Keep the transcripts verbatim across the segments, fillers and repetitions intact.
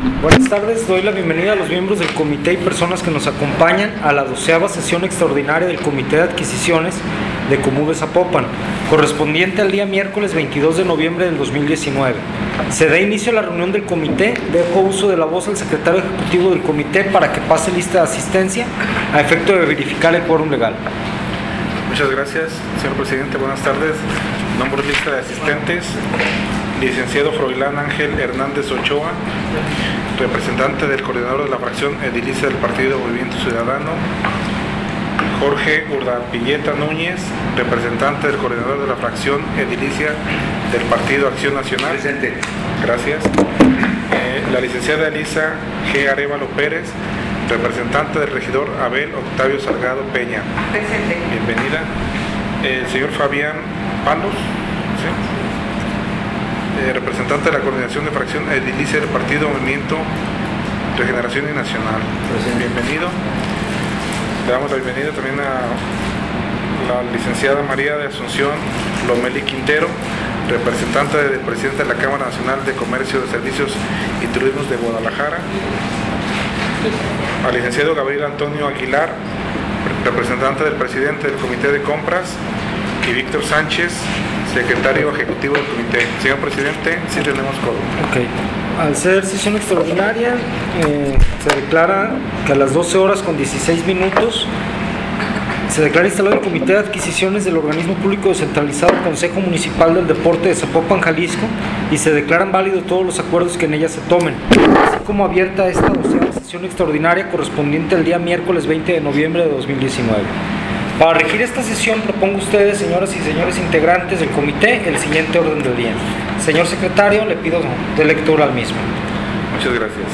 Buenas tardes, doy la bienvenida a los miembros del comité y personas que nos acompañan a la doceava sesión extraordinaria del Comité de Adquisiciones de Comú de Zapopan, correspondiente al día miércoles veintidós de noviembre del dos mil diecinueve. Se da inicio a la reunión del comité. Dejo uso de la voz al secretario ejecutivo del comité para que pase lista de asistencia a efecto de verificar el quórum legal. Muchas gracias, señor presidente. Buenas tardes. Nombro lista de asistentes. Licenciado Froilán Ángel Hernández Ochoa, representante del coordinador de la fracción edilicia del Partido Movimiento Ciudadano. Jorge Urdapilleta Núñez, representante del coordinador de la fracción edilicia del Partido Acción Nacional. Presente. Gracias. Eh, la licenciada Elisa G. Arévalo Pérez, representante del regidor Abel Octavio Salgado Peña. Presente. Bienvenida. El señor Fabián Palos, ¿sí? Eh, representante de la coordinación de fracción edilicia del Partido Movimiento Regeneración y Nacional. Presente. Bienvenido. Le damos la bienvenida también a la licenciada María de Asunción Lomelí Quintero, representante del presidente de la Cámara Nacional de Comercio de Servicios y Turismo de Guadalajara. Al licenciado Gabriel Antonio Aguilar, representante del presidente del Comité de Compras, y Víctor Sánchez, secretario ejecutivo del comité. Señor presidente, sí tenemos quórum. Ok. Al ser sesión extraordinaria, eh, se declara que a las doce horas con dieciséis minutos se declara instalado el Comité de Adquisiciones del Organismo Público Descentralizado Consejo Municipal del Deporte de Zapopan, Jalisco, y se declaran válidos todos los acuerdos que en ella se tomen, así como abierta esta doceava sesión extraordinaria correspondiente al día miércoles veinte de noviembre de dos mil diecinueve. Para regir esta sesión propongo a ustedes, señoras y señores integrantes del comité, el siguiente orden del día. Señor secretario, le pido de lectura al mismo. Muchas gracias.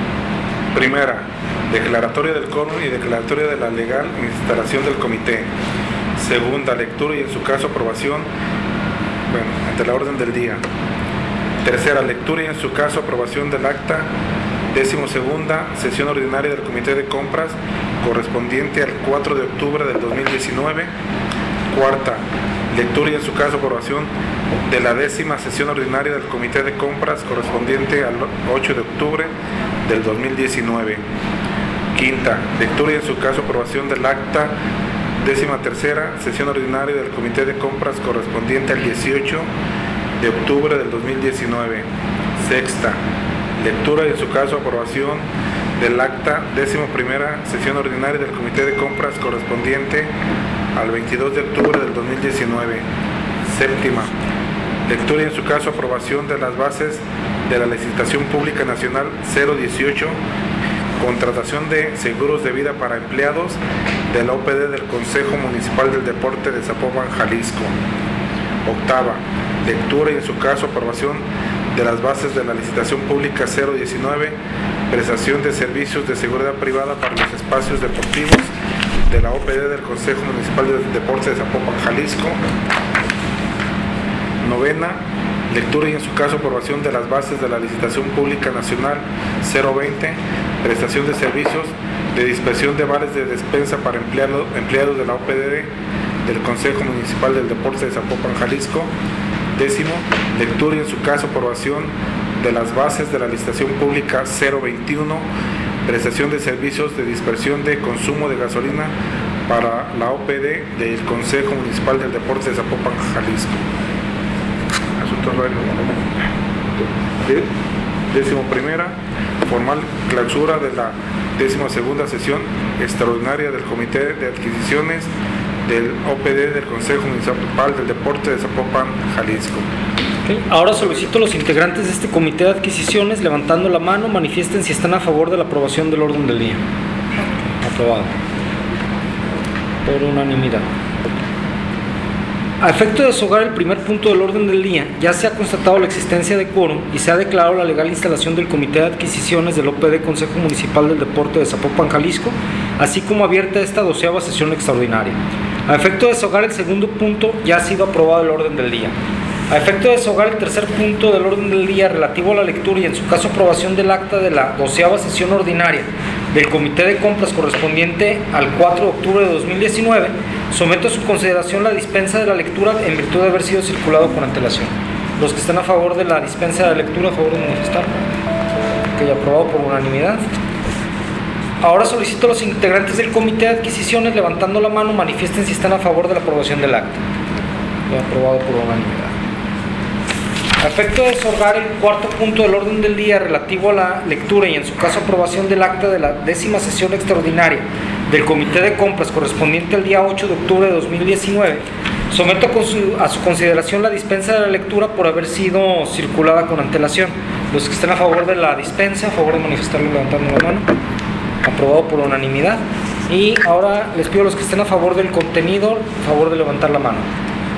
Primera, declaratoria del quórum y declaratoria de la legal instalación del comité. Segunda, lectura y en su caso aprobación, bueno, ante la orden del día. Tercera, lectura y en su caso aprobación del acta décimo segunda sesión ordinaria del Comité de Compras correspondiente al cuatro de octubre del dos mil diecinueve. Cuarta, lectura y en su caso aprobación de la décima sesión ordinaria del Comité de Compras correspondiente al ocho de octubre del dos mil diecinueve. Quinta, lectura y en su caso aprobación del acta décima tercera sesión ordinaria del Comité de Compras correspondiente al dieciocho de octubre del dos mil diecinueve. Sexta, lectura y en su caso aprobación del acta décima primera sesión ordinaria del Comité de Compras correspondiente al veintidós de octubre del dos mil diecinueve. Séptima, lectura y en su caso aprobación de las bases de la licitación pública nacional cero dieciocho, contratación de seguros de vida para empleados de la O P D del Consejo Municipal del Deporte de Zapopan, Jalisco. Octava, lectura y en su caso aprobación de las bases de la licitación pública cero diecinueve, prestación de servicios de seguridad privada para los espacios deportivos de la O P D del Consejo Municipal del Deporte de Zapopan, Jalisco. Novena, lectura y en su caso aprobación de las bases de la licitación pública nacional cero veinte, prestación de servicios de dispersión de vales de despensa para empleado, empleados de la O P D del Consejo Municipal del Deporte de Zapopan, Jalisco. Décimo, lectura y en su caso aprobación de las bases de la licitación pública cero veintiuno, prestación de servicios de dispersión de consumo de gasolina para la O P D del Consejo Municipal del Deporte de Zapopan, Jalisco. Asuntos varios. Décimo primera, formal clausura de la décima segunda sesión extraordinaria del Comité de Adquisiciones del O P D del Consejo Municipal del Deporte de Zapopan, Jalisco. Okay. Ahora solicito a los integrantes de este comité de adquisiciones, levantando la mano, manifiesten si están a favor de la aprobación del orden del día. Aprobado. Por unanimidad. A efecto de deshogar el primer punto del orden del día, ya se ha constatado la existencia de quórum y se ha declarado la legal instalación del Comité de Adquisiciones del O P D Consejo Municipal del Deporte de Zapopan, Jalisco, así como abierta esta doceava sesión extraordinaria. A efecto de deshogar el segundo punto, ya ha sido aprobado el orden del día. A efecto de deshogar el tercer punto del orden del día relativo a la lectura y en su caso aprobación del acta de la doceava sesión ordinaria del Comité de Compras correspondiente al cuatro de octubre de dos mil diecinueve, someto a su consideración la dispensa de la lectura en virtud de haber sido circulado con antelación. Los que están a favor de la dispensa de la lectura, a favor de manifestar. Ok, aprobado por unanimidad. Ahora solicito a los integrantes del comité de adquisiciones, levantando la mano, manifiesten si están a favor de la aprobación del acta. Ya aprobado por unanimidad. A efecto de desogar el cuarto punto del orden del día relativo a la lectura y en su caso aprobación del acta de la décima sesión extraordinaria del comité de compras correspondiente al día ocho de octubre de dos mil diecinueve, someto con su, a su consideración la dispensa de la lectura por haber sido circulada con antelación. Los que estén a favor de la dispensa, a favor de manifestarlo levantando la mano. Aprobado por unanimidad. Y ahora les pido a los que estén a favor del contenido, a favor de levantar la mano.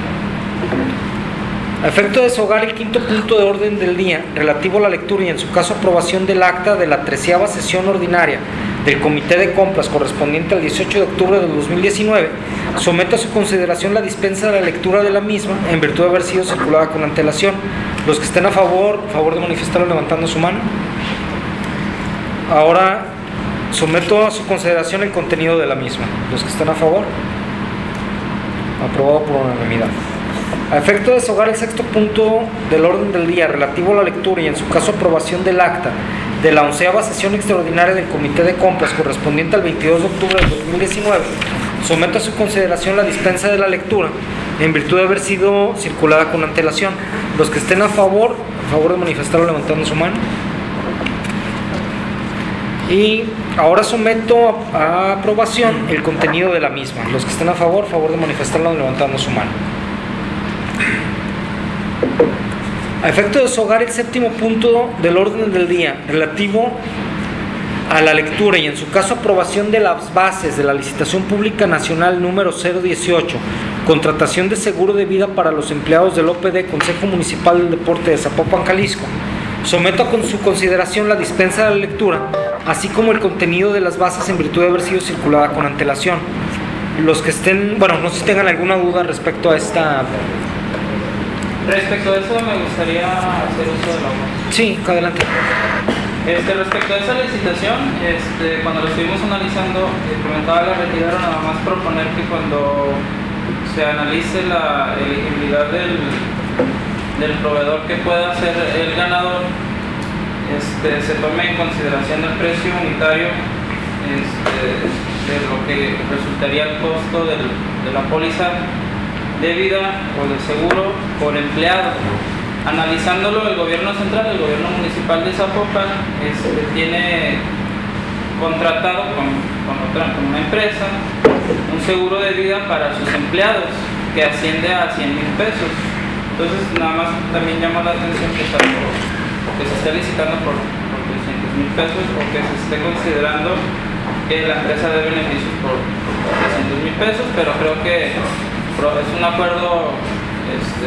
A efecto de desogar el quinto punto de orden del día relativo a la lectura y en su caso aprobación del acta de la treceava sesión ordinaria del comité de compras correspondiente al dieciocho de octubre del dos mil diecinueve, someto a su consideración la dispensa de la lectura de la misma en virtud de haber sido circulada con antelación. Los que estén a favor, a favor de manifestarlo levantando su mano. Ahora someto a su consideración el contenido de la misma. Los que están a favor. Aprobado por unanimidad. A efecto de desogar el sexto punto del orden del día relativo a la lectura y en su caso aprobación del acta de la onceava sesión extraordinaria del comité de compras correspondiente al veintidós de octubre del dos mil diecinueve, someto a su consideración la dispensa de la lectura en virtud de haber sido circulada con antelación. Los que estén a favor, a favor de manifestarlo levantando su mano. Y ahora someto a, a aprobación el contenido de la misma. Los que estén a favor, a favor de manifestarlo levantando su mano. A efecto de desogar el séptimo punto del orden del día relativo a la lectura y en su caso aprobación de las bases de la licitación pública nacional número cero dieciocho, contratación de seguro de vida para los empleados del O P D Consejo Municipal del Deporte de Zapopan, Jalisco, someto a con su consideración la dispensa de la lectura, así como el contenido de las bases en virtud de haber sido circulada con antelación. Los que estén, bueno, no sé si tengan alguna duda respecto a esta. Respecto a eso me gustaría hacer uso de la voz. Sí, adelante. Este, respecto a esa licitación, este, cuando lo estuvimos analizando, eh, comentaba la retiraron, nada más proponer que cuando se analice la elegibilidad del, del proveedor que pueda ser el ganador, este, se tome en consideración el precio unitario este, de lo que resultaría el costo del, de la póliza de vida o de seguro por empleado. Analizándolo, el gobierno central, el gobierno municipal de Zapopan este, tiene contratado con, con, otra, con una empresa un seguro de vida para sus empleados que asciende a cien mil pesos. Entonces nada más también llama la atención que, está por, que se esté licitando por, por trescientos mil pesos o que se esté considerando que la empresa dé beneficios por, por trescientos mil pesos, pero creo que es un acuerdo este,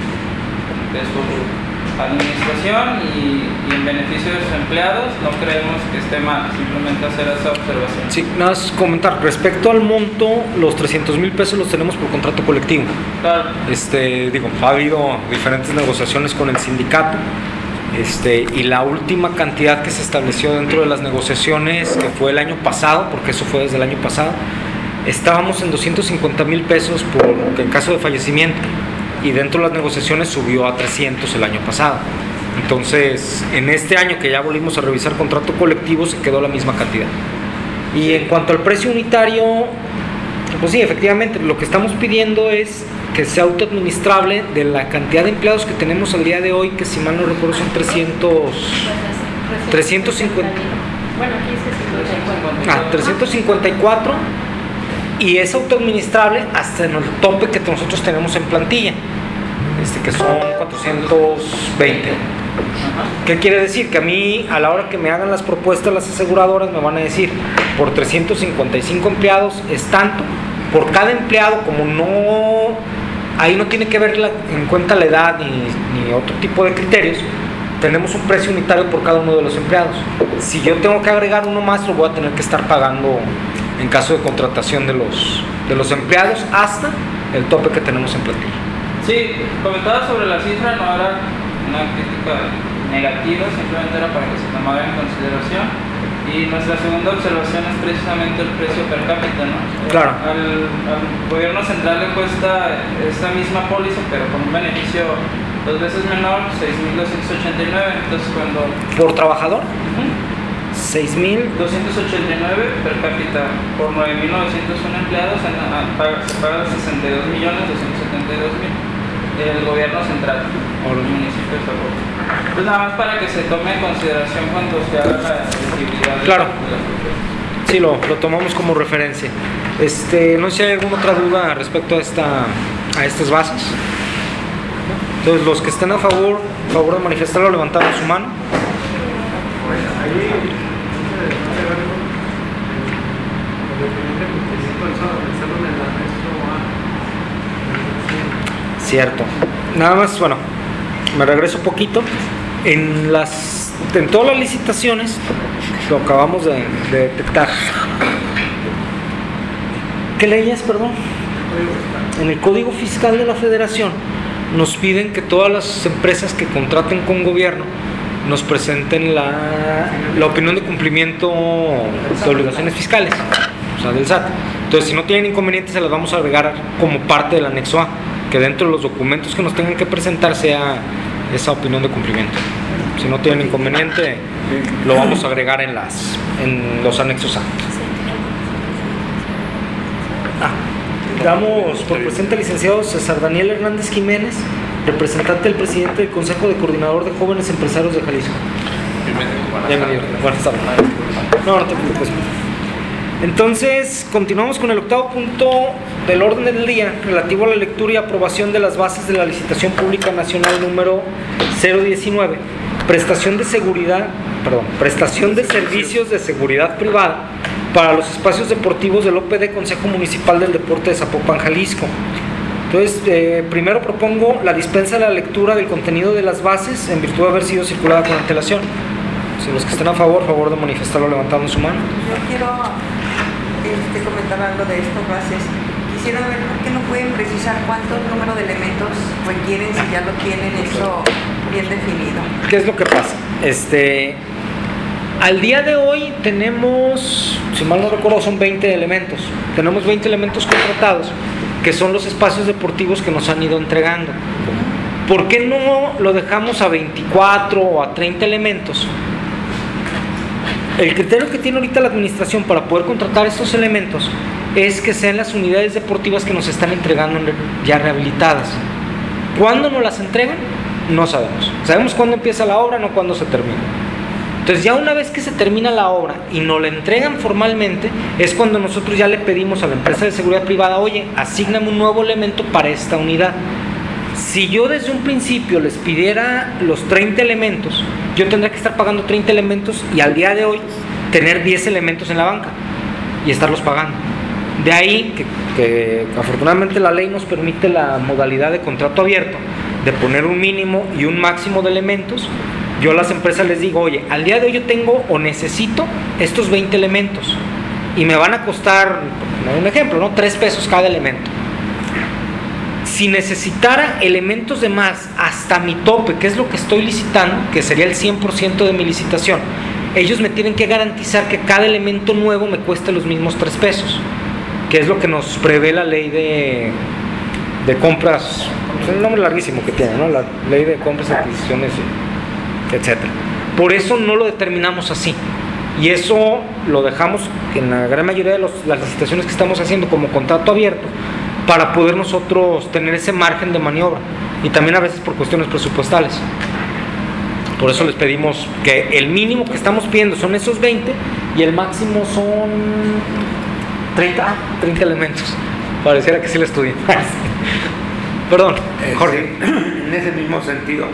de su administración y, y en beneficio de sus empleados. No creemos que esté mal, simplemente hacer esa observación. Sí, nada más comentar, respecto al monto, los trescientos mil pesos los tenemos por contrato colectivo. Claro. Este, digo, ha habido diferentes negociaciones con el sindicato. Este, y la última cantidad que se estableció dentro de las negociaciones, que fue el año pasado, porque eso fue desde el año pasado, estábamos en doscientos cincuenta mil pesos por en caso de fallecimiento, y dentro de las negociaciones subió a trescientos el año pasado. Entonces, en este año que ya volvimos a revisar contrato colectivo, se quedó la misma cantidad. Y en cuanto al precio unitario, pues sí, efectivamente, lo que estamos pidiendo es que sea autoadministrable de la cantidad de empleados que tenemos al día de hoy, que si mal no recuerdo son trescientos, trescientos cincuenta. Bueno, aquí es Ah, trescientos cincuenta y cuatro, y es autoadministrable hasta en el tope que nosotros tenemos en plantilla, este, que son cuatrocientos veinte. ¿Qué quiere decir? Que a mí, a la hora que me hagan las propuestas las aseguradoras, me van a decir, por trescientos cincuenta y cinco empleados es tanto, por cada empleado, como no, ahí no tiene que ver la, en cuenta la edad ni, ni otro tipo de criterios, tenemos un precio unitario por cada uno de los empleados. Si yo tengo que agregar uno más, lo voy a tener que estar pagando en caso de contratación de los, de los empleados hasta el tope que tenemos en plantilla. Sí, comentaba sobre la cifra, no era una crítica negativa, simplemente era para que se tomara en consideración. Y nuestra segunda observación es precisamente el precio per cápita, ¿no? Claro. Al, al gobierno central le cuesta esta misma póliza, pero con un beneficio dos veces menor, seis mil doscientos ochenta y nueve. Entonces cuando... ¿Por trabajador? Uh-huh. seis mil doscientos ochenta y nueve per cápita por nueve mil novecientos uno empleados, en, a, paga, se paga sesenta y dos millones doscientos setenta y dos mil el gobierno central o los municipios de Zapopan. Pues nada más para que se tome en consideración cuando se haga la elegibilidad claro. de la propuesta. Sí, lo, lo tomamos como referencia. Este, no sé si hay alguna otra duda respecto a esta a estas bases. Entonces, los que estén a favor, a favor de manifestarlo, levantaron su mano. Cierto. Nada más, bueno, me regreso un poquito. En las, en todas las licitaciones, lo acabamos de, de detectar. ¿Qué leyes, perdón? En el Código Fiscal de la Federación nos piden que todas las empresas que contraten con gobierno nos presenten la, la opinión de cumplimiento de obligaciones fiscales, o sea, del S A T. Entonces, si no tienen inconvenientes, se las vamos a agregar como parte del anexo A, que dentro de los documentos que nos tengan que presentar sea esa opinión de cumplimiento. Si no tienen inconveniente, lo vamos a agregar en, las, en los anexos A. Ah, damos por presente al licenciado César Daniel Hernández Jiménez, representante del presidente del Consejo de Coordinador de Jóvenes Empresarios de Jalisco. Bienvenido. Buenas tardes. No, no te preocupes. Entonces, continuamos con el octavo punto del orden del día relativo a la lectura y aprobación de las bases de la licitación pública nacional número cero diecinueve, prestación de seguridad, perdón, prestación de servicios de seguridad privada para los espacios deportivos del O P D Consejo Municipal del Deporte de Zapopan, Jalisco. Entonces, eh, primero propongo la dispensa de la lectura del contenido de las bases en virtud de haber sido circulada con antelación. Si los que estén a favor, favor de manifestarlo levantando su mano. Yo quiero este, comentar algo de estas bases. Quisiera ver por qué no pueden precisar cuántos número de elementos requieren si ya lo tienen eso bien definido. ¿Qué es lo que pasa? Este, al día de hoy tenemos, si mal no recuerdo, son veinte elementos. Tenemos veinte elementos contratados, que son los espacios deportivos que nos han ido entregando. ¿Por qué no lo dejamos a veinticuatro o a treinta elementos? El criterio que tiene ahorita la administración para poder contratar estos elementos es que sean las unidades deportivas que nos están entregando ya rehabilitadas. ¿Cuándo nos las entregan? No sabemos. Sabemos cuándo empieza la obra, no cuándo se termina. Entonces, ya una vez que se termina la obra y nos la entregan formalmente, es cuando nosotros ya le pedimos a la empresa de seguridad privada, oye, asígname un nuevo elemento para esta unidad. Si yo desde un principio les pidiera los treinta elementos, yo tendría que estar pagando treinta elementos y al día de hoy tener diez elementos en la banca y estarlos pagando. De ahí que, que afortunadamente la ley nos permite la modalidad de contrato abierto, de poner un mínimo y un máximo de elementos. Yo a las empresas les digo, oye, al día de hoy yo tengo o necesito estos veinte elementos y me van a costar, por un ejemplo, ¿no? tres pesos cada elemento. Si necesitara elementos de más hasta mi tope, que es lo que estoy licitando, que sería el cien por ciento de mi licitación, ellos me tienen que garantizar que cada elemento nuevo me cueste los mismos tres pesos, que es lo que nos prevé la ley de, de compras, es un nombre larguísimo que tiene, ¿no? La ley de compras, adquisiciones, etcétera. Por eso no lo determinamos así. Y eso lo dejamos en la gran mayoría de los, las licitaciones que estamos haciendo como contrato abierto, para poder nosotros tener ese margen de maniobra, y también a veces por cuestiones presupuestales. Por eso les pedimos que el mínimo que estamos pidiendo son esos veinte y el máximo son treinta, treinta elementos. Pareciera que sí lo estudié. Perdón, Jorge. Este, en ese mismo sentido,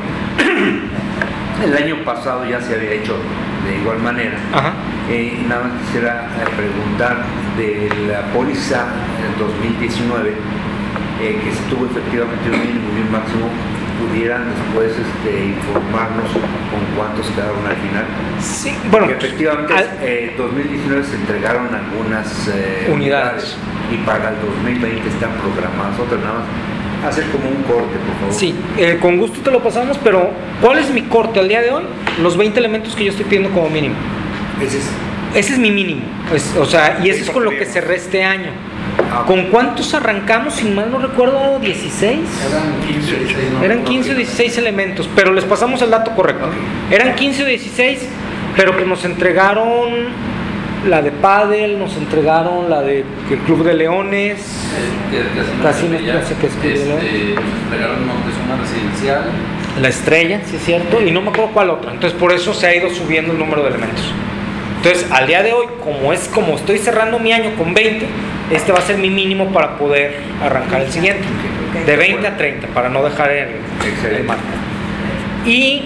el año pasado ya se había hecho de igual manera. Ajá. Eh, y nada más quisiera eh, preguntar de la póliza dos mil diecinueve, eh, que se tuvo efectivamente un mínimo y un máximo, pudieran después este, informarnos con cuántos quedaron al final. Sí, bueno, porque efectivamente al, eh, dos mil diecinueve se entregaron algunas eh, unidades. unidades y para el dos mil veinte están programadas otras. Nada más hacer como un corte, por favor. Sí, eh, con gusto te lo pasamos, pero ¿cuál es mi corte al día de hoy? Los veinte elementos que yo estoy pidiendo como mínimo. Ese es, ese es mi mínimo, es, o sea, y ese es con lo que cerré este año. ¿Con cuántos arrancamos? Si mal no recuerdo, dieciséis. Eran quince o dieciséis. ¿no? Eran quince o dieciséis elementos, pero les pasamos el dato correcto. Eran quince o dieciséis, pero que nos entregaron la de pádel, nos entregaron la de el Club de Leones, casi no sé qué es Club de Leones. Nos entregaron una residencial. La Estrella, sí es cierto, y no me acuerdo cuál otra. Entonces por eso se ha ido subiendo el número de elementos. Entonces al día de hoy, como es como estoy cerrando mi año con veinte, este va a ser mi mínimo para poder arrancar el siguiente, de veinte a treinta, para no dejar el, el marco. Y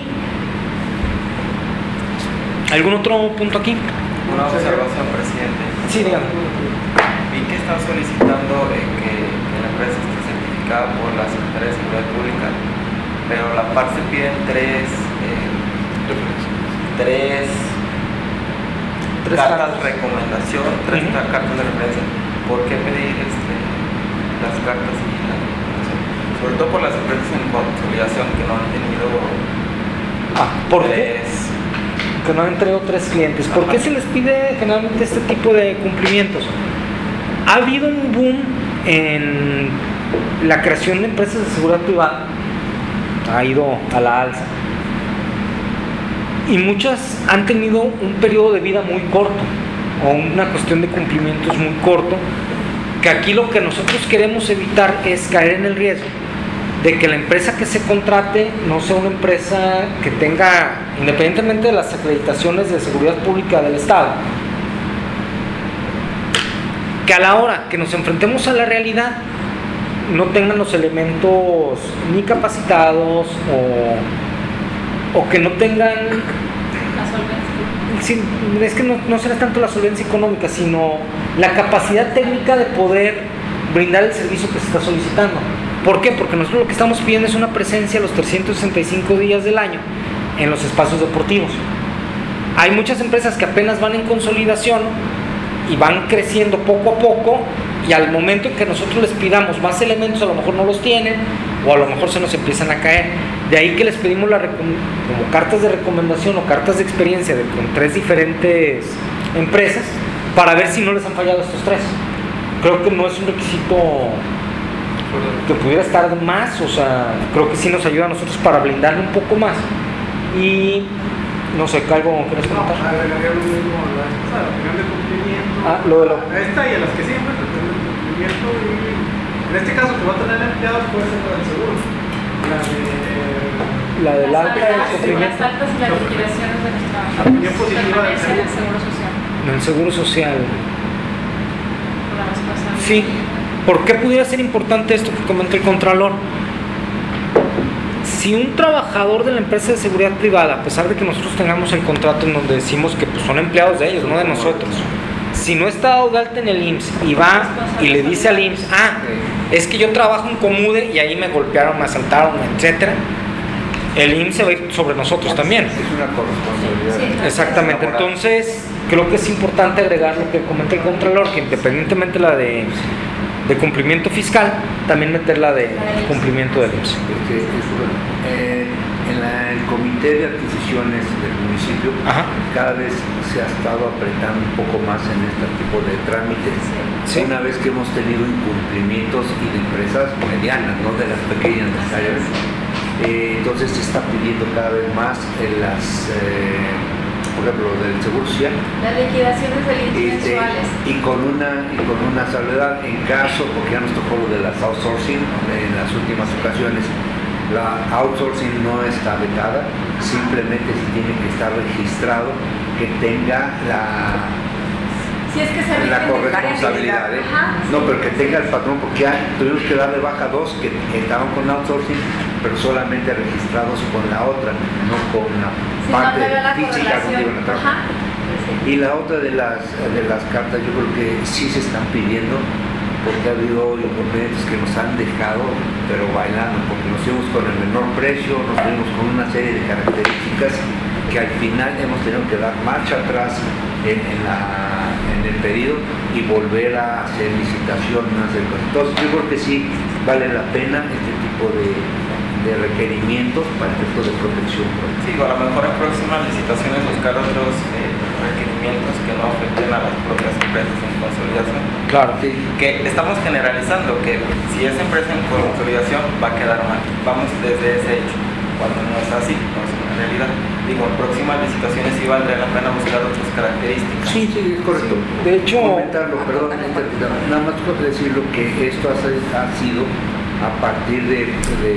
¿algún otro punto aquí? Una observación, presidente. Sí, dígame. Vi que están solicitando eh, que, que la empresa esté certificada por la Secretaría de Seguridad Pública, pero la par se piden tres, eh, tres, tres cartas de recomendación, tres uh-huh. cartas de referencia. ¿Por qué pedir este, las cartas y la recomendación? Sobre todo por las empresas en consolidación que no han tenido ah, ¿por tres, qué? Que no han entregado tres clientes. ¿Por Ajá. qué se les pide generalmente este tipo de cumplimientos? Ha habido un boom en la creación de empresas de seguridad privada, ha ido a la alza, y muchas han tenido un periodo de vida muy corto o una cuestión de cumplimientos muy corto, que aquí lo que nosotros queremos evitar es caer en el riesgo de que la empresa que se contrate no sea una empresa que tenga, independientemente de las acreditaciones de seguridad pública del Estado, que a la hora que nos enfrentemos a la realidad no tengan los elementos ni capacitados o, o que no tengan La solvencia. sí, es que no, no será tanto la solvencia económica, sino la capacidad técnica de poder brindar el servicio que se está solicitando. ¿Por qué? Porque nosotros lo que estamos pidiendo es una presencia los trescientos sesenta y cinco días del año en los espacios deportivos. Hay muchas empresas que apenas van en consolidación y van creciendo poco a poco, y al momento en que nosotros les pidamos más elementos, a lo mejor no los tienen, o a lo mejor se nos empiezan a caer. De ahí que les pedimos la recom- como cartas de recomendación o cartas de experiencia de, con tres diferentes empresas, para ver si no les han fallado estos tres. Creo que no es un requisito que pudiera estar de más, o sea, creo que sí nos ayuda a nosotros para blindarle un poco más. Y no sé, ¿algo quieres comentar? No, agregaría lo mismo a la, a la opinión de cumplimiento. Ah, lo de lo... A esta y a las que siempre, la opinión de cumplimiento. Y en este caso, que va a tener empleados, puede ser la del seguro. La de. La del Las alta y el altas, cumplimiento. Las altas y las liquidaciones de los La opinión trabajadores. positiva del Permanencia del seguro. seguro social. El seguro social. Por la vez pasada. Sí. ¿Por qué pudiera ser importante esto que comenta el Contralor? Si un trabajador de la empresa de seguridad privada, a pesar de que nosotros tengamos el contrato en donde decimos que pues, son empleados de ellos, no de nosotros, si no está dado de alta en el I M S S y va y le dice al I M S S, ah, es que yo trabajo en Comude y ahí me golpearon, me asaltaron, etcétera, el I M S S se va a ir sobre nosotros también. Es una corresponsabilidad. Sí. Exactamente, entonces creo que es importante agregar lo que comenta el Contralor, que independientemente la de, de cumplimiento fiscal, también meter la de cumplimiento del I M S S. Este, eh, en la, el comité de adquisiciones del municipio, Ajá. cada vez se ha estado apretando un poco más en este tipo de trámites. Sí. Una vez que hemos tenido incumplimientos y de empresas medianas, no de las pequeñas necesariamente, eh, entonces se está pidiendo cada vez más en las, eh, por ejemplo, del Seguro Social. Las liquidaciones del I M S S Este, mensuales. y con una y con una salvedad, en caso, porque ya nos tocó lo de las outsourcing en las últimas ocasiones, la outsourcing no está vetada, simplemente se tiene que estar registrado, que tenga la Si es que se la rigen de corresponsabilidad, ¿eh? Ajá, No, sí. pero que tenga el patrón, porque ya tuvimos que darle baja a dos que estaban con outsourcing, pero solamente registrados con la otra, no con la Si no parte te ve la física que correlación. iban a trabajar. Ajá. Sí. Y la otra de las, de las cartas, yo creo que sí se están pidiendo, porque ha habido inconvenientes que nos han dejado, pero bailando, porque nos fuimos con el menor precio, nos fuimos con una serie de características que al final hemos tenido que dar marcha atrás en, en, la, en el pedido y volver a hacer licitación. Hacer cosas. Entonces yo creo que sí vale la pena este tipo de, de requerimientos para efectos de protección. Sí, a lo mejor en próximas licitaciones buscar otros eh, requerimientos que no afecten a las propias empresas en consolidación. Claro. Sí, que estamos generalizando que si es empresa en consolidación va a quedar mal. Vamos desde ese hecho, cuando no es así, no es una realidad. Digo, en próximas licitaciones sí valdría la pena buscar otras características. Sí, sí, es correcto. De hecho, comentarlo, perdón, nada más por decirlo que esto ha sido a partir de, de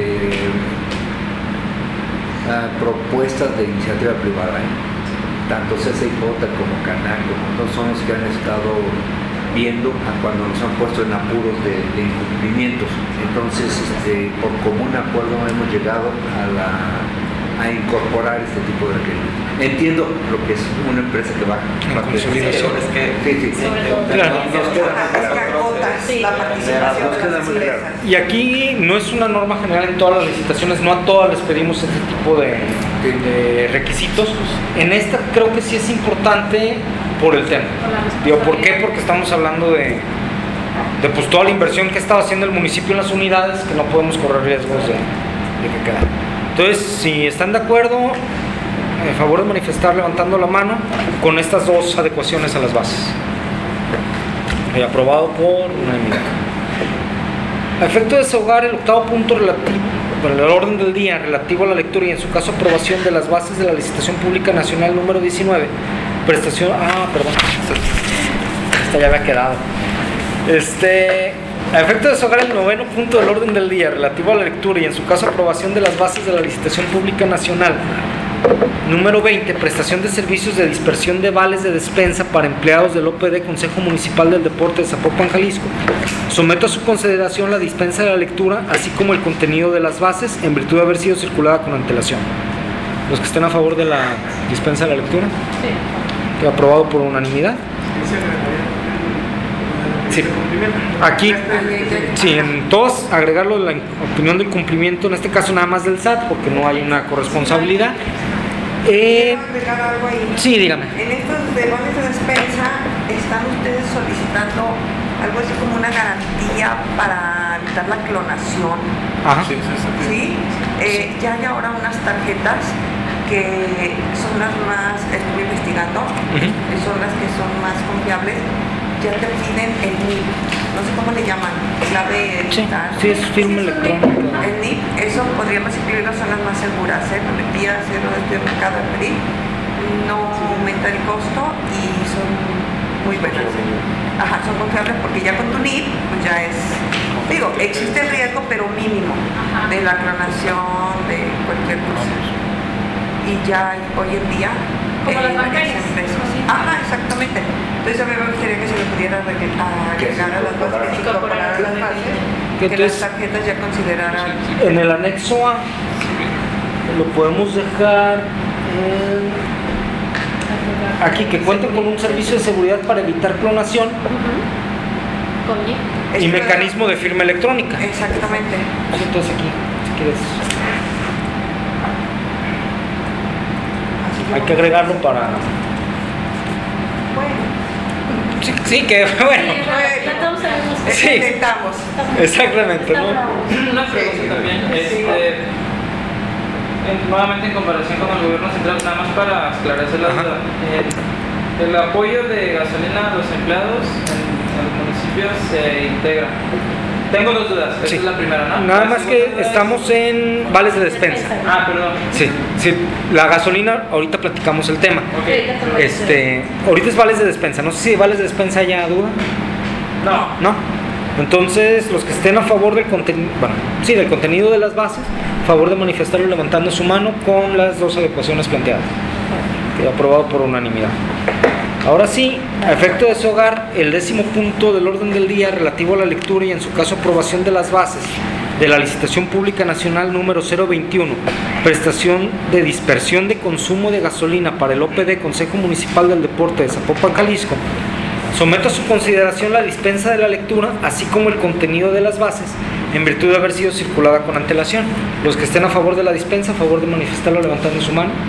uh, propuestas de iniciativa privada, ¿eh? Tanto C C I J como Canal, como todos son los que han estado viendo a cuando nos han puesto en apuros de, de incumplimientos. Entonces, este, por común acuerdo hemos llegado a la a incorporar este tipo de requerimientos. Entiendo lo que es una empresa que va a consolidación. Es que sí, sí, sí. Claro. La participación de las empresas. Y aquí no es una norma general en todas las licitaciones, no a todas les pedimos este tipo de, de requisitos. En esta creo que sí es importante por el tema. Digo, ¿por qué? Porque estamos hablando de, de pues toda la inversión que estaba haciendo el municipio en las unidades, que no podemos correr riesgos de, de que quedan. Entonces, si están de acuerdo, en favor de manifestar levantando la mano con estas dos adecuaciones a las bases. Y aprobado por unanimidad. A efecto de desahogar el octavo punto relativo, bueno, el orden del día relativo a la lectura y en su caso aprobación de las bases de la licitación pública nacional número diecinueve, prestación, ah, perdón, esta ya había quedado. Este... A efecto de desahogar el noveno punto del orden del día relativo a la lectura y en su caso aprobación de las bases de la licitación pública nacional número veinte, prestación de servicios de dispersión de vales de despensa para empleados del O P D Consejo Municipal del Deporte de Zapopan, Jalisco, someto a su consideración la dispensa de la lectura así como el contenido de las bases en virtud de haber sido circulada con antelación. Los que estén a favor de la dispensa de la lectura, sí. Aprobado por unanimidad. Sí, aquí, sí, en todos agregarlo de la opinión del cumplimiento, en este caso nada más del S A T, porque no hay una corresponsabilidad. Eh, ¿Quiero agregar algo ahí? Sí, dígame. En estos de vales de despensa, ¿están ustedes solicitando algo así como una garantía para evitar la clonación? Ajá. Sí, sí, sí. ¿Sí? Eh, ya hay ahora unas tarjetas que son las más, estuve investigando, uh-huh. que son las que son más confiables. Ya te piden el N I P, no sé cómo le llaman, clave digital. Sí, sí, es firma electrónica. El N I P, eso podríamos incluirlo, son las más seguras, ¿eh? Boletías, cero de estudio de mercado de pedir, no aumenta el costo y son muy buenas. Ajá, son confiables porque ya con tu N I P, pues ya es, digo, existe el riesgo, pero mínimo, de la clonación, de cualquier cosa. Y ya hoy en día, como eh, las bancarias. Ajá, exactamente. Entonces a mí me gustaría que se le pudiera agregar a las bases, incorporar a las bases, que las tarjetas ya consideraran. En el anexo A lo podemos dejar eh, aquí, que cuenten con un servicio de seguridad para evitar clonación uh-huh. y mecanismo de firma electrónica. Exactamente. Entonces aquí, si quieres. Hay que agregarlo para... Bueno. Sí, sí, que bueno. Sí, intentamos. Exactamente, ¿no? Una pregunta también. Este, en, nuevamente en comparación con el gobierno central, nada más para esclarecer la duda. El, el apoyo de gasolina a los empleados en, en los municipios se integra. Tengo dos dudas, esa sí. es la primera, ¿no? Nada más que estamos en vales de despensa. Ah, perdón. Sí, sí, la gasolina, ahorita platicamos el tema. Okay. Este, ahorita es vales de despensa, no sé si de vales de despensa haya duda. No. ¿No? Entonces, los que estén a favor del contenido, bueno, sí, del contenido de las bases, a favor de manifestarlo levantando su mano con las dos adecuaciones planteadas. Quedó aprobado por unanimidad. Ahora sí, a efecto de desahogar el décimo punto del orden del día relativo a la lectura y en su caso aprobación de las bases de la licitación pública nacional número cero veintiuno, prestación de dispersión de consumo de gasolina para el O P D Consejo Municipal del Deporte de Zapopan, Jalisco, someto a su consideración la dispensa de la lectura, así como el contenido de las bases, en virtud de haber sido circulada con antelación. Los que estén a favor de la dispensa, a favor de manifestarlo levantando su mano.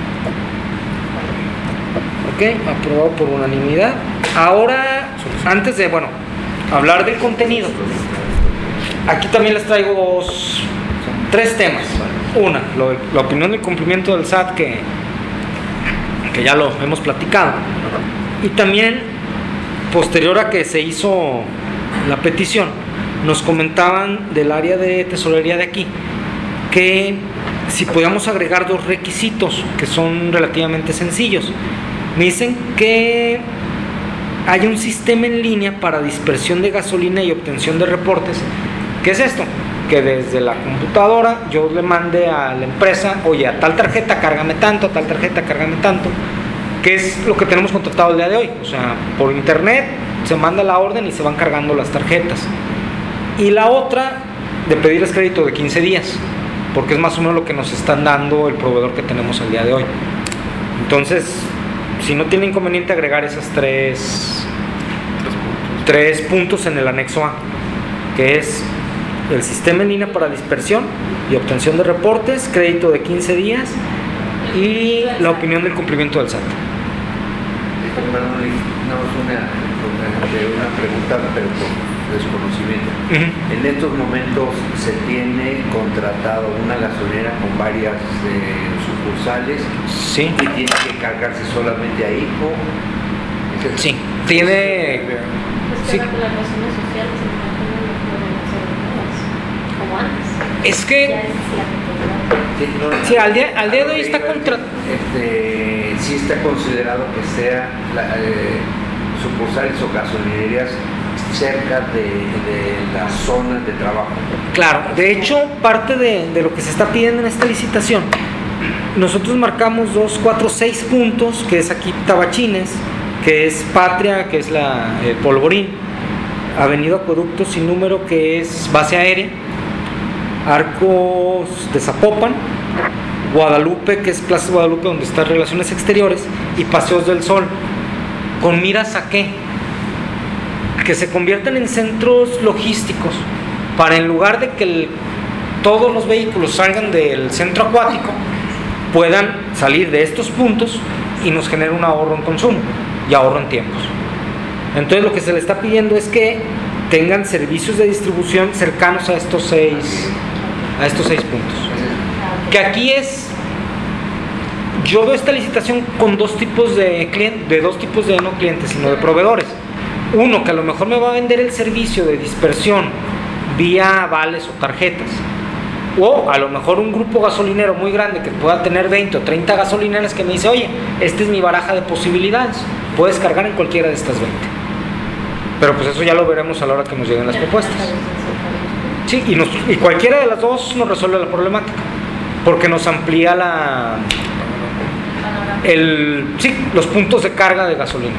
Ok, aprobado por unanimidad. Ahora, antes de, bueno, hablar del contenido, aquí también les traigo dos, tres temas. Una, lo, la opinión del cumplimiento del S A T que, que ya lo hemos platicado. Y también, posterior a que se hizo la petición, nos comentaban del área de tesorería de aquí que si podíamos agregar dos requisitos que son relativamente sencillos. Me dicen que hay un sistema en línea para dispersión de gasolina y obtención de reportes. ¿Qué es esto? Que desde la computadora yo le mande a la empresa, oye, a tal tarjeta cárgame tanto, a tal tarjeta cárgame tanto, que es lo que tenemos contratado el día de hoy. O sea, por internet se manda la orden y se van cargando las tarjetas. Y la otra, de pedirles crédito de quince días, porque es más o menos lo que nos están dando el proveedor que tenemos el día de hoy. Entonces, si no tiene inconveniente agregar esas tres, tres puntos en el anexo A, que es el sistema en línea para dispersión y obtención de reportes, crédito de quince días y la opinión del cumplimiento del S A T. Perdón, no es una, una pregunta, pero por desconocimiento. Uh-huh. En estos momentos se tiene contratado una gasolinera con varias eh, sucursales. Sí. Y tiene que cargarse solamente ahí. ¿O? Sí. Tiene. Pues sí. que las relaciones sociales no como antes. Es que. Ya es la sí, no, sí, al día, al día de hoy está contratado. Este, sí está considerado que sea la, eh, sucursales o gasolinerías cerca de, de las zonas de trabajo. Claro, de hecho, parte de, de lo que se está pidiendo en esta licitación, nosotros marcamos dos, cuatro, seis puntos, que es aquí Tabachines, que es Patria, que es la el Polvorín, Avenida Acueducto sin número, que es base aérea, Arcos de Zapopan, Guadalupe, que es Plaza Guadalupe, donde están Relaciones Exteriores, y Paseos del Sol, con miras a qué, que se conviertan en centros logísticos, para en lugar de que el, todos los vehículos salgan del centro acuático, puedan salir de estos puntos y nos genere un ahorro en consumo y ahorro en tiempos. Entonces lo que se le está pidiendo es que tengan servicios de distribución cercanos a estos seis, a estos seis puntos. Que aquí es, yo veo esta licitación con dos tipos de clientes, de dos tipos de no clientes, sino de proveedores. Uno, que a lo mejor me va a vender el servicio de dispersión vía vales o tarjetas. O a lo mejor un grupo gasolinero muy grande que pueda tener veinte o treinta gasolineras que me dice, oye, esta es mi baraja de posibilidades, puedes cargar en cualquiera de estas veinte. Pero pues eso ya lo veremos a la hora que nos lleguen las propuestas. Sí, y, nos, y cualquiera de las dos nos resuelve la problemática, porque nos amplía la, el, sí, los puntos de carga de gasolina.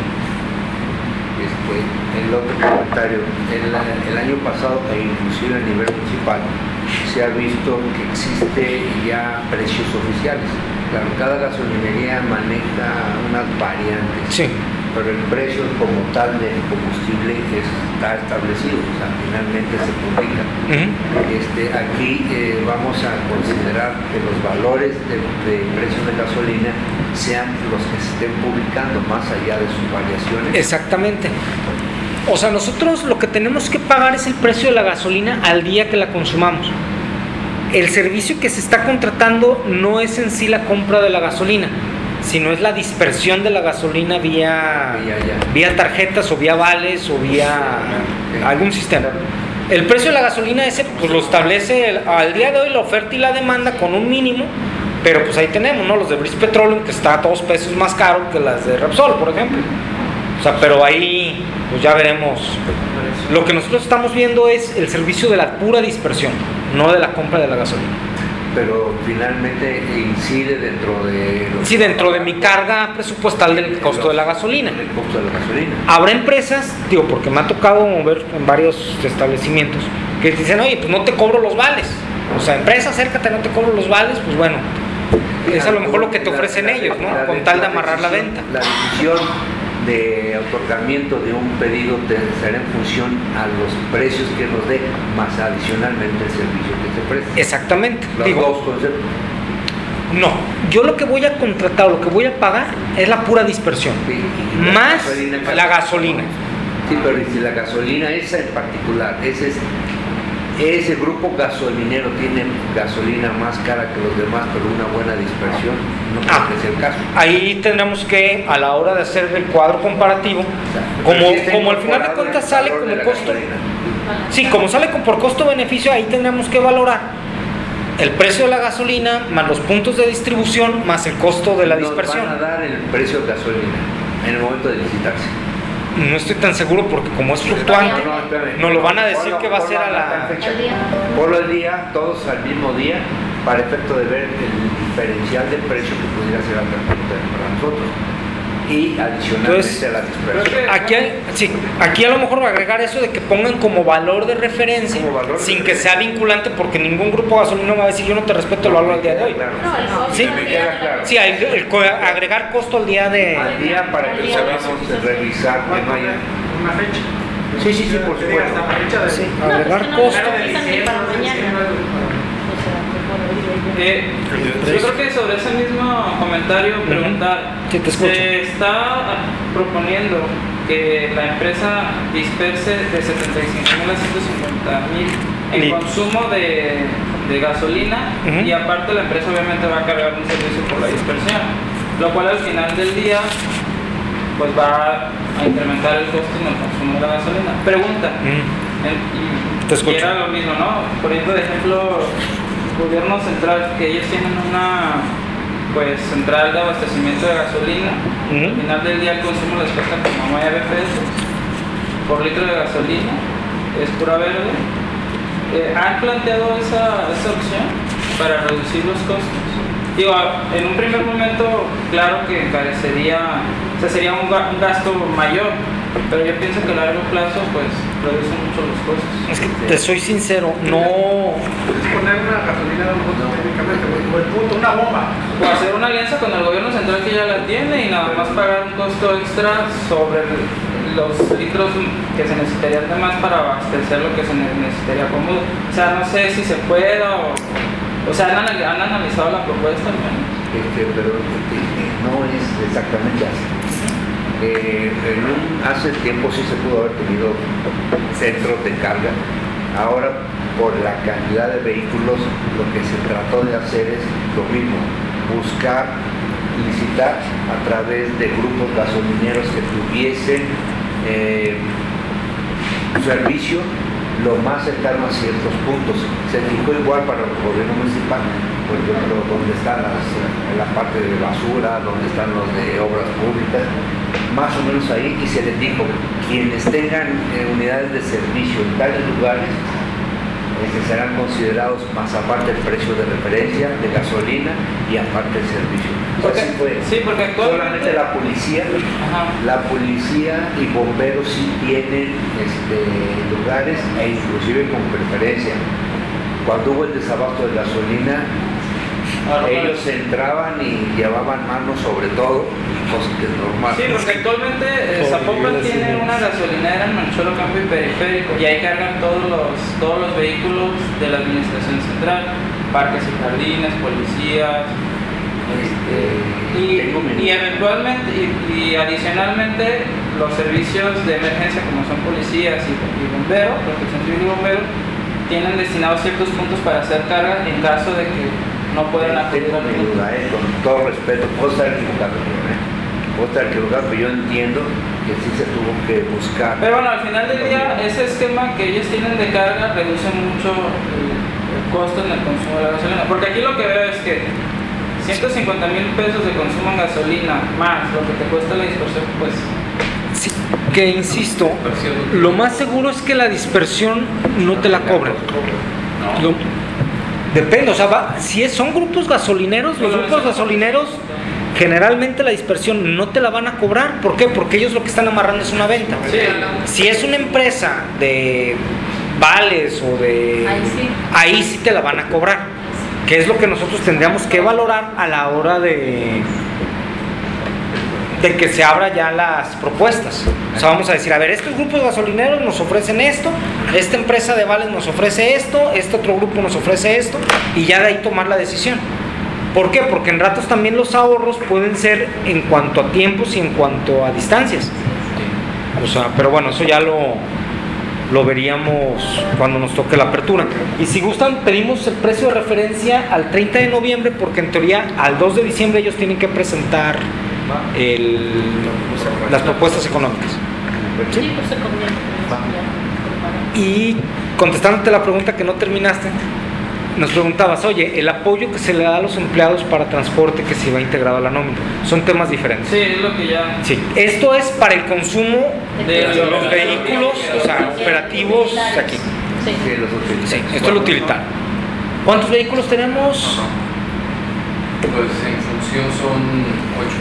Este, el otro comentario, el, el año pasado, e inclusive a nivel municipal, se ha visto que existe ya precios oficiales. Claro, cada gasolinería maneja unas variantes, sí, pero el precio como tal del combustible está establecido, o sea, finalmente se publica. Uh-huh. Este, aquí eh, vamos a considerar que los valores de, de precio de gasolina sean los que se estén publicando, más allá de sus variaciones. Exactamente. O sea, nosotros lo que tenemos que pagar es el precio de la gasolina al día que la consumamos. El servicio que se está contratando no es en sí la compra de la gasolina, sino es la dispersión de la gasolina vía, ya, ya. vía tarjetas o vía vales o vía okay. algún sistema. El precio de la gasolina ese pues lo establece el, al día de hoy la oferta y la demanda con un mínimo, pero pues ahí tenemos, ¿no? Los de British Petroleum, que está a dos pesos más caro que las de Repsol, por ejemplo. O sea, pero ahí pues ya veremos. Lo que nosotros estamos viendo es el servicio de la pura dispersión, no de la compra de la gasolina. Pero finalmente incide dentro de... Los sí, dentro de mi carga presupuestal del costo de la gasolina. El costo de la gasolina. Habrá empresas, digo, porque me ha tocado ver en varios establecimientos, que dicen, oye, pues no te cobro los vales. O sea, empresa, acércate, no te cobro los vales, pues bueno, es a lo mejor lo que te ofrecen la, ellos, ¿no? La, Con tal de amarrar la venta. La decisión de otorgamiento de un pedido será en función a los precios que nos dé, más adicionalmente el servicio que se presta. Exactamente. Los Digo, dos conceptos. No, yo lo que voy a contratar, lo que voy a pagar es la pura dispersión, sí, la más gasolina, la gasolina. Sí, pero si la gasolina esa en particular, ese es ese grupo gasolinero tiene gasolina más cara que los demás, pero una buena dispersión, no creo Ah. que sea el caso. Ahí tendremos que, a la hora de hacer el cuadro comparativo, como, Pero sí está como al final de incorporado cuentas el sale valor de como la costo, gasolina. sí, como sale con- por costo-beneficio, ahí tendremos que valorar el precio de la gasolina, más los puntos de distribución, más el costo de la Nos dispersión. van a dar el precio de gasolina en el momento de licitarse. No estoy tan seguro porque como es fluctuante, No, no, espérame. nos lo van a decir Ponlo- que va a ponlo ser a tal la... fecha. Al día. Ponlo al día, todos al mismo día, para efecto de ver el diferencial de precio que pudiera ser atractivo para nosotros. Y adicionalmente Entonces, a la dispersión. creo que- Aquí, hay- sí, aquí a lo mejor va a agregar eso de que pongan como valor de referencia, Como valor de sin que referencia. sea vinculante, porque ningún grupo gasolinero va a decir yo no te respeto el valor al día de hoy. Claro. No, el costo Sí. al Me día queda de la claro. Sí, hay el co- agregar costo al día de... Al día para que podamos revisar que no haya. Una fecha. Sí, sí, sí, por Sí, supuesto. hasta la fecha de. Sí, No, agregar pues que no costo. lo utilizan ni para mañana. O sea, mejor hoy, Eh, yo creo que sobre ese mismo comentario preguntar, Sí, te escucho. se está proponiendo que la empresa disperse de setenta y cinco mil a ciento cincuenta mil en Litros. consumo de, de gasolina Ujú. y aparte la empresa obviamente va a cargar un servicio por la dispersión, lo cual al final del día pues va a incrementar el costo en el consumo de la gasolina. Pregunta, Mm. en- y, Te escucho. y era lo mismo, ¿no? Poniendo de ejemplo gobierno central, que ellos tienen una pues central de abastecimiento de gasolina. Ujú. Al final del día el consumo les cuesta como nueve pesos por litro de gasolina, es pura verde. Eh, ¿Han planteado esa, esa opción para reducir los costos? Digo, en un primer momento, claro que encarecería, o sea, sería un, ga- un gasto mayor, pero yo pienso que a largo plazo, pues, reduce mucho los costos. Es que te soy sincero, no... Es poner una gasolina de nosotros técnicamente, o el punto, una bomba. O hacer una alianza con el gobierno central que ya la tiene y nada más pagar un costo extra sobre el- los litros que se necesitarían de más para abastecer lo que se ne- necesitaría como. O sea, no sé si se pueda o. O sea, ¿han, anal- han analizado la propuesta al menos? Este, pero este, no es exactamente así. Eh, en un- hace tiempo sí se pudo haber tenido centros de carga. Ahora, por la cantidad de vehículos, lo que se trató de hacer es lo mismo, buscar, licitar a través de grupos gasolineros que tuviesen eh, un servicio lo más cercano a ciertos puntos. Se fijó igual para el gobierno municipal, por ejemplo, donde están las, en la parte de basura, donde están los de obras públicas, más o menos ahí, y se les dijo, quienes tengan eh, unidades de servicio en tales lugares, eh, serán considerados más aparte el precio de referencia de gasolina y aparte el servicio. Porque- Así fue. sí, porque actualmente- solamente la policía, Ajá. la policía y bomberos sí tienen este, lugares e inclusive con preferencia. Cuando hubo el desabasto de gasolina, Ahora, ellos entraban y llevaban manos sobre todo, cosa que es normal. Sí, porque actualmente eh, Zapopan tiene una gasolinera en Mancholo, Campo y Periférico y ahí cargan todos los, todos los vehículos de la administración central, parques y jardines, policías, este, y, Tengo mi- y eventualmente y, y adicionalmente los servicios de emergencia como son policías y, y bomberos, protección civil y bomberos, tienen destinados ciertos puntos para hacer carga en caso de que no puedan acudir Tengo al mi punto. duda, eh, con todo respeto, puedo estar equivocado, ¿eh? puedo estar equivocado, pero yo entiendo que sí se tuvo que buscar. Pero bueno, al final del día, ese esquema que ellos tienen de carga reduce mucho el, el costo en el consumo de la gasolina. Porque aquí lo que veo es que ciento cincuenta mil pesos de consumo en gasolina más lo que te cuesta la dispersión, pues Sí, que insisto, lo más seguro es que la dispersión no te la cobren. Lo- depende, o sea, va- si es- son grupos gasolineros, los grupos gasolineros generalmente la dispersión no te la van a cobrar. ¿Por qué? Porque ellos lo que están amarrando es una venta. sí, Si es una empresa de vales o de... Ahí sí. ahí sí te la van a cobrar. Que es lo que nosotros tendríamos que valorar a la hora de... de que se abra ya las propuestas. O sea, vamos a decir, a ver, estos grupos gasolineros nos ofrecen esto, esta empresa de vales nos ofrece esto, este otro grupo nos ofrece esto, y ya de ahí tomar la decisión. ¿Por qué? Porque en ratos también los ahorros pueden ser en cuanto a tiempos y en cuanto a distancias. O sea, pero bueno, eso ya lo, lo veríamos cuando nos toque la apertura. Y si gustan, pedimos el precio de referencia al treinta de noviembre, porque en teoría al dos de diciembre ellos tienen que presentar el, las propuestas económicas. Sí, pues se conviene. Y contestándote la pregunta que no terminaste, nos preguntabas, oye, el apoyo que se le da a los empleados para transporte que se va integrado a la nómina, son temas diferentes. Sí, es lo que ya... Sí, esto es para el consumo de los vehículos, o sea, operativos aquí. Sí. Sí, los utilitarios. Sí, esto es lo utilitario. ¿Cuántos vehículos tenemos? Pues en función son ocho.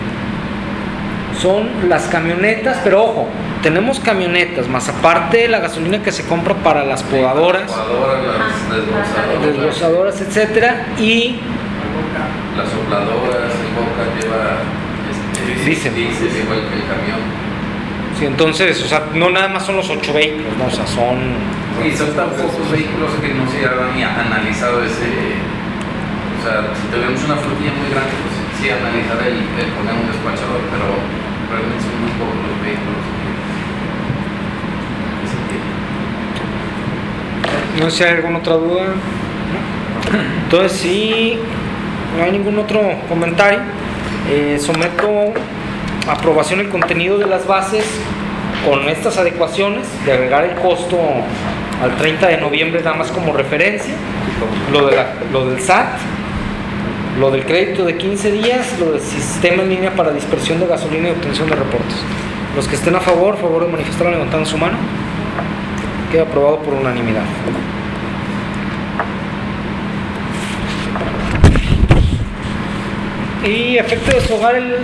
Son las camionetas, pero ojo, tenemos camionetas, más aparte la gasolina que se compra para las podadoras, Las podadoras, las desbrozadoras, desbrozadoras, etcétera, y las sopladoras, el Boca lleva este, Diésel. diésel, igual que el camión. sí, entonces, o sea, no nada más son los ocho vehículos, no, o sea, son... Y son tan pocos vehículos que no se han ni analizado ese. O sea, si tenemos una flotilla muy grande, pues sí analizar el, el poner un despachador, pero realmente son muy pocos los vehículos que, que se tienen. No sé si hay alguna otra duda. Entonces, si no hay ningún otro comentario, eh, someto a aprobación el contenido de las bases con estas adecuaciones de agregar el costo al treinta de noviembre nada más como referencia, lo, de la, lo del S A T, lo del crédito de quince días, lo del sistema en línea para dispersión de gasolina y obtención de reportes. Los que estén a favor, favor de manifestarlo levantando su mano. Queda aprobado por unanimidad. Y efecto de deshogar el...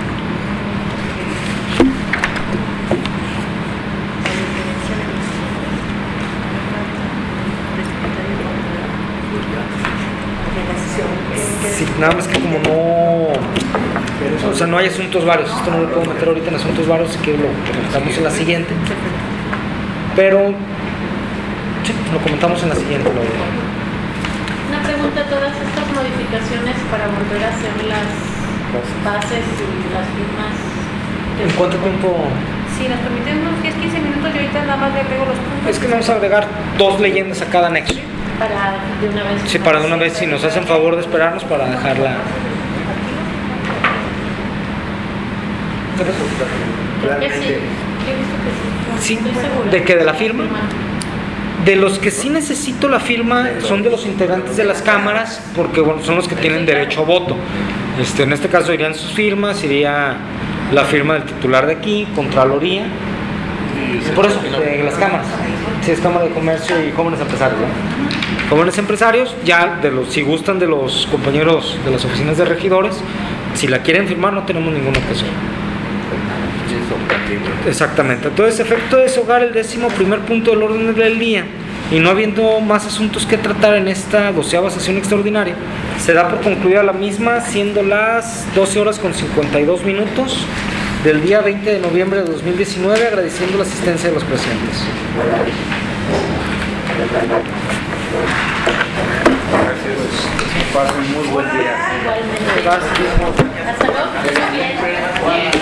Sí, nada más que como no... O sea, no hay asuntos varios. Esto no lo puedo meter ahorita en asuntos varios, si quiero lo comentamos en la siguiente. Pero... Sí, lo comentamos en la siguiente. Lo... Una pregunta, todas estas modificaciones para volver a hacer las bases y las firmas. ¿En cuánto tiempo? Sí, nos permiten unos diez a quince minutos y ahorita nada más le agrego los puntos. Es que vamos a agregar dos leyendas a cada anexo. Para de una vez. Sí, para de una vez, si nos hacen favor de esperarnos para dejarla. Creo que sí. Yo he visto que sí. Sí, Estoy segura. ¿de qué? ¿De la firma? De los que sí necesito la firma son de los integrantes de las cámaras, porque bueno, son los que tienen derecho a voto. Este, en este caso irían sus firmas, iría la firma del titular de aquí, Contraloría. Por eso, de las cámaras. Sí, es Cámara de Comercio y Jóvenes Empresarios, ¿no? Jóvenes Empresarios, ya de los, si gustan de los compañeros de las oficinas de regidores, si la quieren firmar no tenemos ninguna objeción. Exactamente. Entonces, efecto de deshogar el décimo primer punto del orden del día y no habiendo más asuntos que tratar en esta doceava sesión extraordinaria, se da por concluida la misma, siendo las doce horas con cincuenta y dos minutos del día veinte de noviembre de dos mil diecinueve, agradeciendo la asistencia de los presentes. Gracias. Pasen muy buen día. Igualmente. Hasta luego. Muy bien.